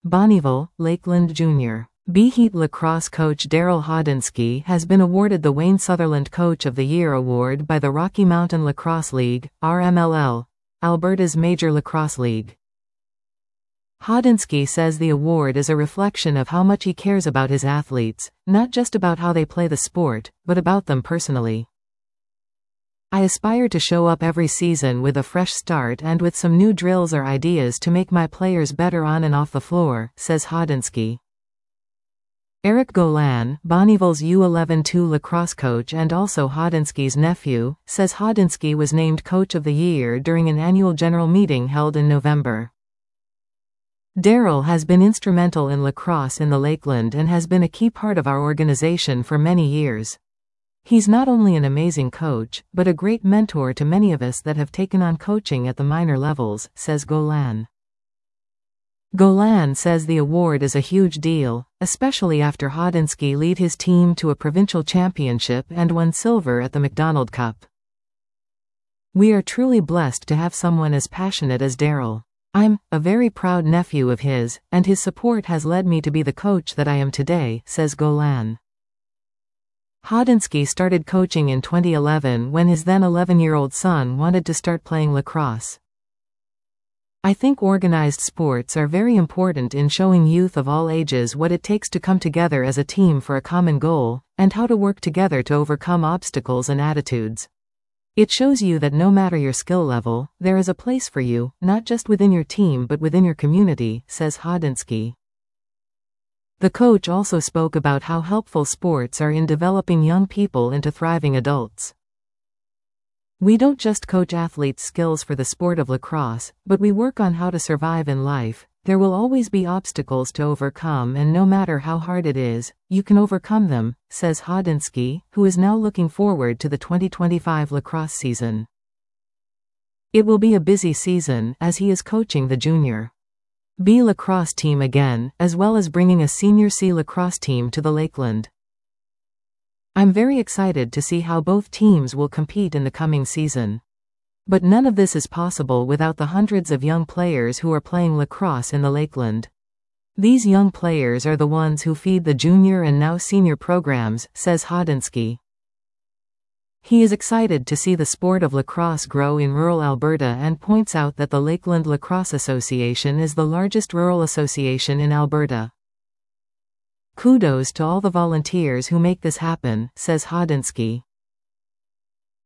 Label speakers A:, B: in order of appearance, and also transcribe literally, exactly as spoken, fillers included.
A: Bonnyville, Lakeland Junior Beheat lacrosse coach Daryl Hodinski has been awarded the Wayne Sutherland Coach of the Year award by the Rocky Mountain Lacrosse League, R M L L, Alberta's major lacrosse league. Hodinski says the award is a reflection of how much he cares about his athletes, not just about how they play the sport, but about them personally. I aspire to show up every season with a fresh start and with some new drills or ideas to make my players better on and off the floor, says Hodinski. Eric Golan, Bonnyville's U eleven two lacrosse coach and also Hodinski's nephew, says Hodinski was named Coach of the Year during an annual general meeting held in November. Daryl has been instrumental in lacrosse in the Lakeland and has been a key part of our organization for many years. He's not only an amazing coach, but a great mentor to many of us that have taken on coaching at the minor levels, says Golan. Golan says the award is a huge deal, especially after Hodinski led his team to a provincial championship and won silver at the McDonald Cup. We are truly blessed to have someone as passionate as Daryl. I'm a very proud nephew of his, and his support has led me to be the coach that I am today, says Golan. Hodinski started coaching in twenty eleven when his then eleven-year-old son wanted to start playing lacrosse. I think organized sports are very important in showing youth of all ages what it takes to come together as a team for a common goal, and how to work together to overcome obstacles and attitudes. It shows you that no matter your skill level, there is a place for you, not just within your team but within your community, says Hodinski. The coach also spoke about how helpful sports are in developing young people into thriving adults. We don't just coach athletes' skills for the sport of lacrosse, but we work on how to survive in life. There will always be obstacles to overcome, and no matter how hard it is, you can overcome them, says Hodinski, who is now looking forward to the twenty twenty-five lacrosse season. It will be a busy season, as he is coaching the Junior B lacrosse team again, as well as bringing a Senior C lacrosse team to the Lakeland. I'm very excited to see how both teams will compete in the coming season. But none of this is possible without the hundreds of young players who are playing lacrosse in the Lakeland. These young players are the ones who feed the junior and now senior programs, says Hodinski. He is excited to see the sport of lacrosse grow in rural Alberta and points out that the Lakeland Lacrosse Association is the largest rural association in Alberta. Kudos to all the volunteers who make this happen, says Hodinski.